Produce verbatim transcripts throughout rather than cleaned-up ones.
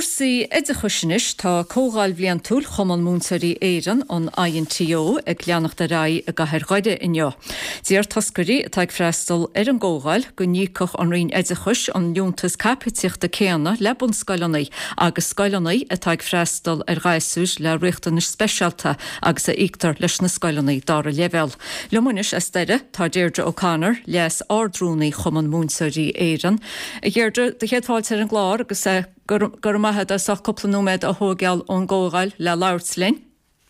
Cuasaí idir chuisinis tá cógáil bhliain túil chuman múnsaí éan an I N T O ag leannach de ra a gahar gaide inneo. Díar tascarí atá ag freistal ar an ggógáil go nícoch an rion idir chuis an Lúntas capitiachta céanna le bun scailanaí agus scailanaí atá ag freistal ar gaiisúis le riachtanis speisialta agus a íctar leis na scailanaí dar a level. Lemunis as deire tá Deirdre O'Connor leas ardrúnaí chuman múnsaí éan. A Deirdre de chéadháil ar an glár agus a gur maithe a soch copplanúméid a thógeall ón ggógáil le Lairtslinn.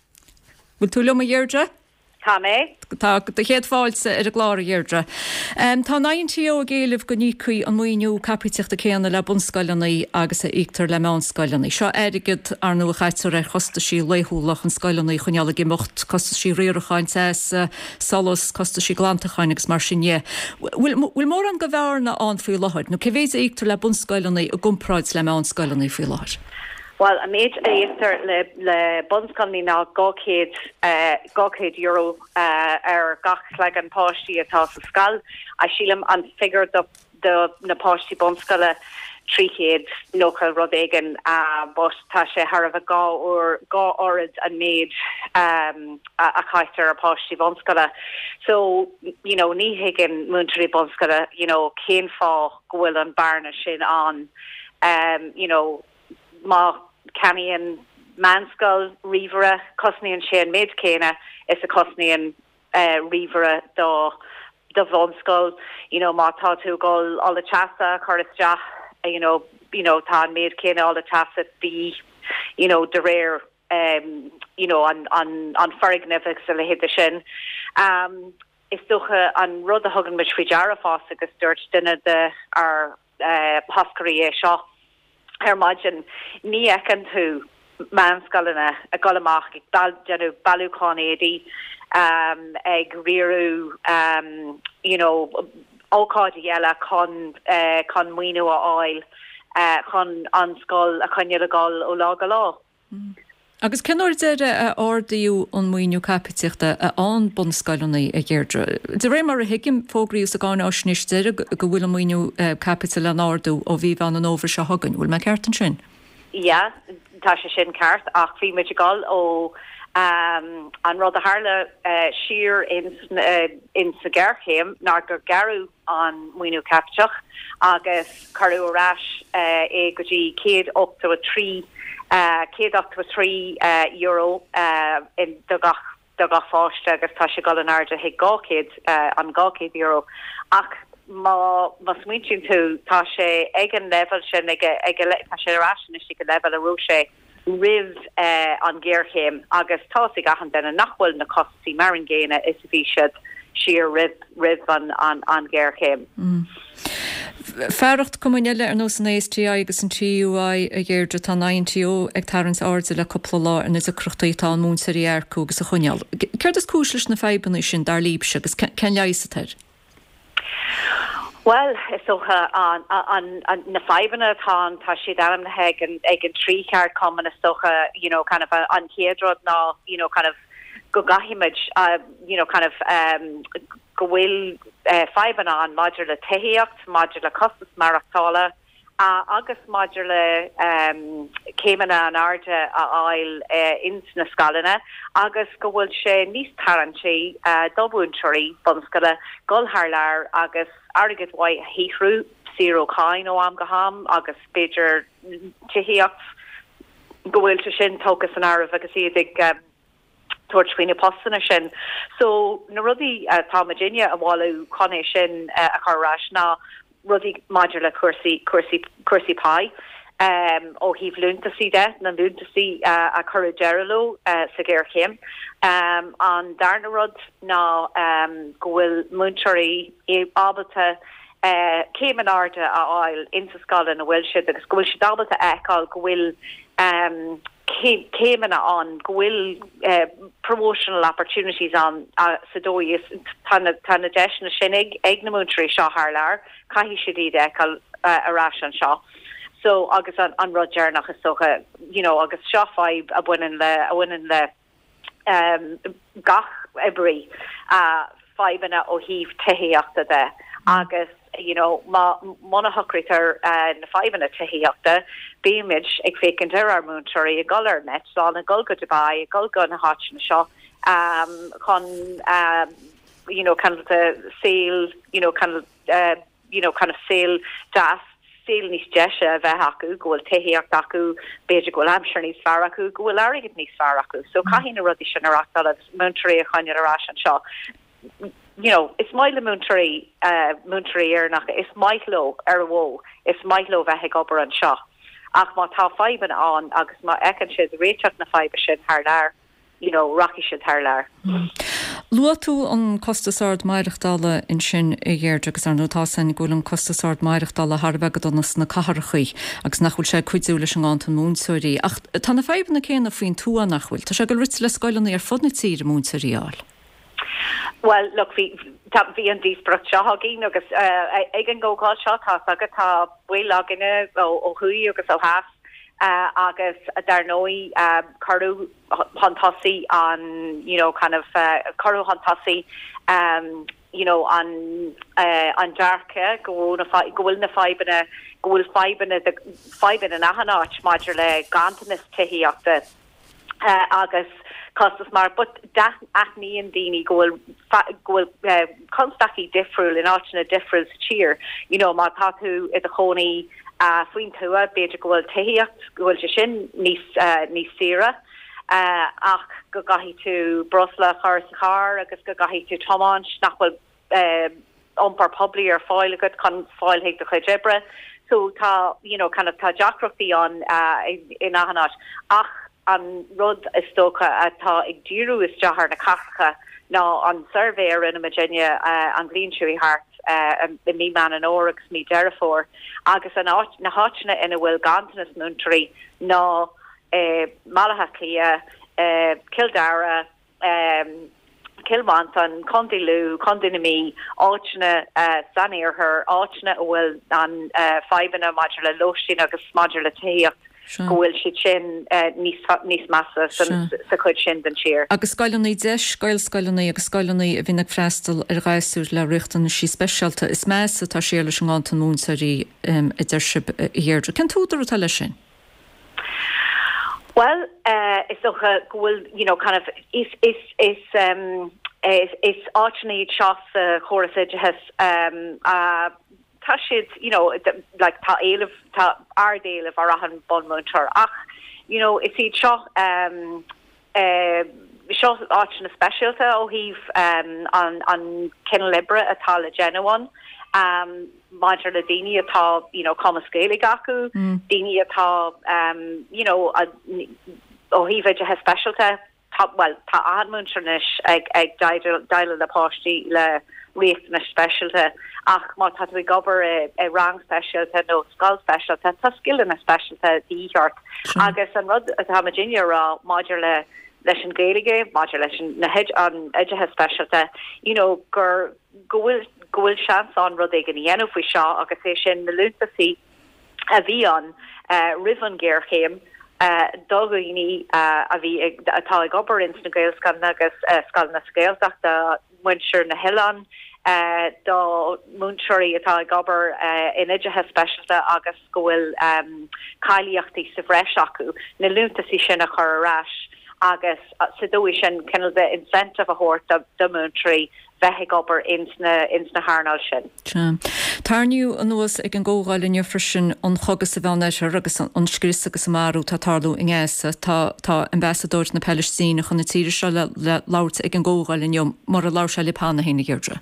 Bhfuil tú liom a Deirdre? Tá mé. Tá de chéad fáilte ar a glár a Deirdre. Um, tá I N T O a géalah go nícuí an muoinú capitiachta céanna le bunscailanaí agus a íctar le meán scailanaí. Seo airigid ar nó a chaitear ar chosta sí léithúlach an scailanaí chuneala gimocht costa sí riaracháin ses solas costa sí glantacháin agus mar sinné. Bhfuil mór an go bhharna an faoi láthir, nó cevéis a íctar le bunscailanaí a gumpraid le meán scailanaí faoi láthir. Well, a méid a éter le le bunscailnaí ná gacéad uh, gacéad euro uh, ar gach le an páistí atá sa scal a sílam an figure do de na páistí bunscaile tríchéad local rodégan a but tá sé harmh a gá or gá orid an méid um, a, a caiitar a páistí bunscaile. So, you know, ní higgin múntarí bunscaile, you know, cén fá gohfuil an barna sin an, um, you know, má Canian manskull rivera cosnian Shane mid céna is a cosnian uh, rivera do do vonskull, you know, má tá tú gol all the chasa chorista, you know, you know, tá mid céna all the chasa the, you know, the rare um, you know, on on on farignifics le hit the sin. Um is docha an rud a hugan mit fijara fás agus dúirt dinne de ar uh, pascarí é seo. Her margin ní ecan tú manscalana a golamach ag bal genú balúcán édí um, ag riú um, you know, ócáid eile chun uh, chun muoinú a áil uh, chun anscoil a chuine a gáil ó lá go lá. Mm. Agus ceanir deire a ordaíú an muoinú capitiachta a an bunscailanaí a Deirdre. De ré mar a hiigim fógraíos a gáin áisnis deire go bhfuil an muoinú capital an ardú ó bhí an an óbhar se hagan. Bhfuil me ceart an sin? Ja, tá sé sin ceart ach bhí muid gáil ó um, an rud a hála uh, siar in, uh, in sa gghearchéim nar gur garú an muoinú capiteach agus carú arás uh, é go dtí céad up to a trí Uh, céad up to three uh, euro uh, in do gach do gach fáiste agus tá sé gal an airde hiag gácéad uh, an gácéad euro ach má mas muintin tú tá sé ag an level sin ag ag tá sé rasin is go level a rúsé rih uh, an ggéirchéim agus tá sig gachan den a nachhfuil na costí mar an géine is bhí siad siar rih rih an an an ggéirchéim. Mm. Ferracht cumile ar nó san A S T I agus an T U I a Deirdre tá I N T O ag tarrans áde le coppla lá in is a cruchtaítá an múnsaí aircú agus a chuneal. Ceir is cúislis na febanna sin dar líbse agus cen leisatir? Well, is socha an an an na febanna tá tá siad am na heag an ag an trí ceart common is socha, you know, kind of a, an céadrod ná, you know, kind of go gahimid, uh, you know, kind of um gohfuil uh, feban an maidir le tehiacht, maidir le costas marachtála, uh, agus maidir le um, céimena an arde a áil uh, ins na scalana, agus gohfuil sé níos tarantí uh, dobúntúirí bunscala golthar agus arigid wai híhrú siro cain ó am gaham agus beidir tehiacht gohfuil se sin tógus an arah agus iad um, towards Sweeney Poston sin. So na ruddy uh, Tom Virginia a walu conne sin uh, a carrash na ruddy modular cursi cursi cursi pie. Um oh he've learned to see that and learned to see uh, a currigerlo uh Sagir Kim. Um on Darna Rud na um gwil munchari e abata uh came an arda a oil into skull in a wilshire the school should abata ekal gwil um came in on gwil uh, promotional opportunities on uh, Sadoyis Tana Tana Desh na Shinig Egnamuntri Shaw Harlar Kahi Shadid Ekal Arash and Shaw. So August on, on Roger nach socha, you know, August Shaw five a win in the a win in the um Gach Ebri uh five in a o heave tehi after there. August you know ma monohucriter uh, na five to hiachta beimage ag fécin ar múntarí a golar net lá na golga Dubai a golga na hot na shaw um con um you know kind of the sale you know kind of uh, you know kind of sale das sale nís deise bheith acu gohfuil tehiach acu beidir gohfuil amsir nís fear acu gohfuil airgid nís fear acu so caithín a rudí sin arachtal múntarí a chaine arás an seo you know it's my múntarí uh múntarí ar nach it's maithlo ar wo it's maithlo bheith ag obair an seo ach má tá fiban an agus má ecan siad réiteach na fibe sin thar leir you know rocky siad thar leir Lua tú an costasard maireachtála in sin i ggéir agus ar nótá san ghfuil an costasard maireachtála tharbegad annas na cathrachaí agus nachhfuil sé cuiidú leis an gáanta múnsúirí ach tána feibna céanna faoin tú nachhfuil Tá sé go rit le scoileanna ar fudna tír múnsúiríáil. Well look vi vi an dísbrocht seagin agus ag an ggóá seotá agad tá bhuiileginine ó chuí agus ó háas uh, agus dar nói um, carú hantasí an you know kind of uh, carú hantasí um, you know an uh, an darke go na gohfuil na fibena gohfuil fibena de fibena na hanach maidir le gantanas tehiíachta uh, agus costas mar but da acne and dini gohfuil gohfuil uh, constantly difriúil in áitina difriúil cheer you know má tatu i a choni uh, fuin tua beidir gohfuil tehiíacht gohfuil se sin níos uh, níos sira uh, ach go gahi tú brosla char char agus go gahi tú tomáin nachhfuil uh, ompar publi ar fáil agad chun fáil héag do chuidebre so tá you know kind of tá jacrochtaí an uh, in ahanat ach an rud is stocha atá ag díú is jahar na cacha ná an surveyor in Virginia uh, an Greentree Heart uh, the me man an oragus me Derrifor agus an na hotna ina bhfuil gantanas múntarí ná uh, Malahaclia uh, Kildara um, Kilmanton Condilú Condinami áitna uh, sanir her áitna bhfuil an uh, fibena modula losin agus modula taíocht gohfuil si sin níos massa sa chuid sin den tír. Agus scoileannaí deis, scoil scoileannaí agus scoileannaí a bhíonn freastal ar gaiisú le riachtain sí speisialta is measa tá sé leis an gáanta múnsaí i d deirse hirdra. Cén túdar atá lei sin? Well, uh, is ook uh, gohfuil, you know, kind of is is is um is is áitnaí seas uh, choras has um uh Tashid, you know, like ta elef ta ardale of arahan bonmunter. Ach, you know, it's each shot um uh shot option specialta oh he've um on on Kinlibra atala genuine um modular dini atá you know comma scale gaku mm. dini atá um you know oh he've a specialta top well ta admunternish ag ag dial the posti le réchtna specialta ach má tá we gobar a, a rang specialta no skull specialta tá skill in a specialta díart agus an rud atá Virginia rá maidir le leis an géige maidir leis na head an edge specialta you know gur gohfuil gohfuil chance an rud ag an dhéanamh faoi seo agus é sin na lúntaí a bhí an uh, rivan géirchéim uh, dogaoine uh, a bhí atá ag gobar ins na gaelscan agus uh, scal na scéalteachta muintir na Hillan uh, do múnseoirí atá gobar uh, in idirthe specialta agus gohfuil um, cailíochtaí sa bhreis acu na lúntaí sin a chur arás agus uh, sa dúis sin cinnal de incentive a thuirt do múnseoirí bheith gobar ins na ins na hánáil sin. Tarniu an nuas ag an ggógáil in frisin an chogus sa bheannéis agus an scris agus marú tá tarlú in ggéasa tá tá ambassador na Palestine chun na tíiri se le láirt ag an ggógáil in mar a láir se lipána héna ggéirdre.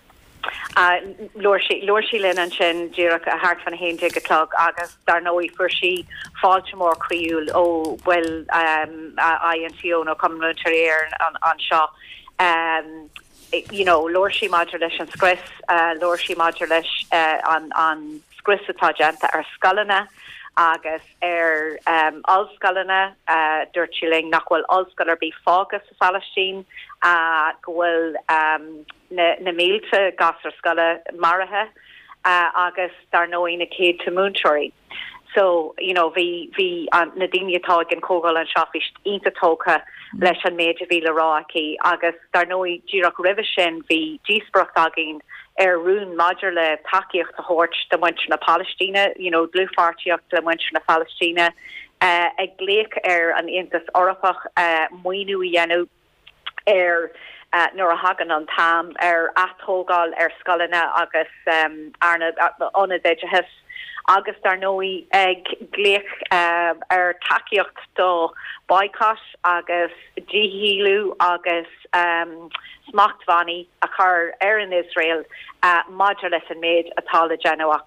Lúir sí linn an sin díach a hart fan héin ag atlog agus dar nóí fuair sí fáilte mór críúil ó bhfuil I N C O nó communitaríir an seo. Um, you know, Lord she modulish and scris, uh, Lord she modulish, uh, on, on scris atagenta ar sculana, agus er, um, all sculana, uh, dirchiling, nachwal all scular be focus Palestine, uh, gwil, um, na, na milta gasar scula marahe, uh, agus dar noin a kid to Moonchori. So, you know, vi, vi, um, Nadine Tog and Kogol and Shafish, Inta Toka, leis an méid a bhíle ráci agus dar nói ddíireach rih sin bhí díosbrocht agin er rún Madger le takeíocht a hort de winter na Palestina, you know, glúfartiocht le winter na Palestina, uh, ag gléic ar an Intas Orpach uh, muoinú dhéanú ar uh, nuair a hagan an tam ar athógáil ar scolanna agus um, arna óna déidehis agus dar nóí ag gléic uh, ar takeíocht do boicot agus díhílú agus um, smachtvanni a chur ar in Israel uh, Madger leis an méid atá le Genoach